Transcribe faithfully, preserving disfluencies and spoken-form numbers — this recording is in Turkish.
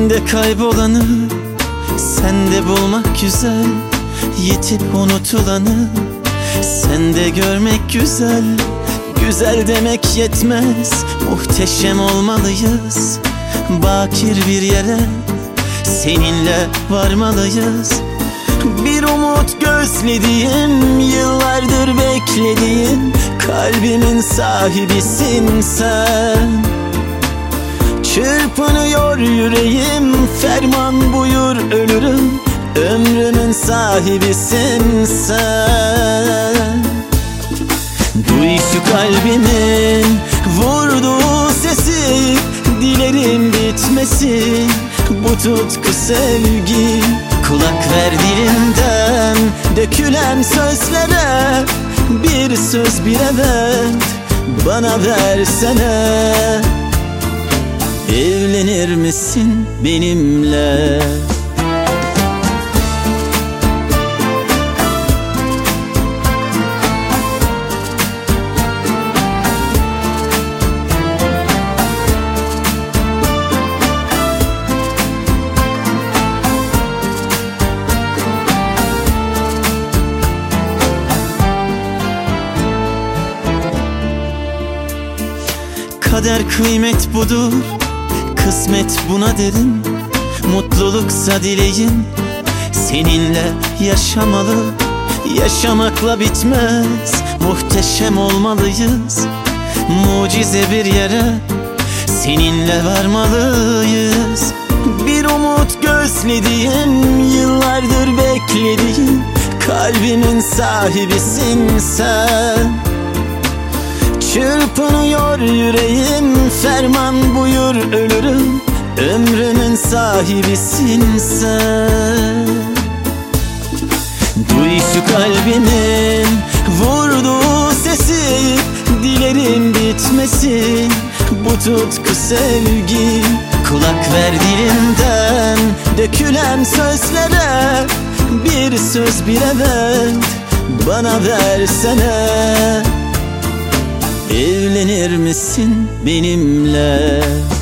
Bende kaybolanı sende bulmak güzel, yitip unutulanı sende görmek güzel. Güzel demek yetmez, muhteşem olmalıyız. Bakir bir yere seninle varmalıyız. Bir umut gözlediğim, yıllardır beklediğim, kalbimin sahibisin sen. Çırpınıyor yüreğim, ferman buyur ölürüm, ömrümün sahibisin sen. Duy şu kalbimin vurduğu sesi, dilerim bitmesin bu tutku sevgi. Kulak ver dilimden dökülen sözlere, bir söz bir evet bana versene. Evlenir misin benimle? Kader kıymet budur, kısmet buna derim. Mutluluksa dileğim, seninle yaşamalı. Yaşamakla bitmez, muhteşem olmalıyız. Mucize bir yere seninle varmalıyız. Bir umut gözlediğim, yıllardır beklediğim, kalbimin sahibisin sen. Çırpınıyor yüreğim, ferman buyur ölürüm, ömrümün sahibisin sen. Duy şu kalbimin vurduğu sesi, dilerim bitmesin bu tutku sevgi. Kulak ver dilimden dökülen sözlere, bir söz bir evet bana versene. Evlenir misin benimle?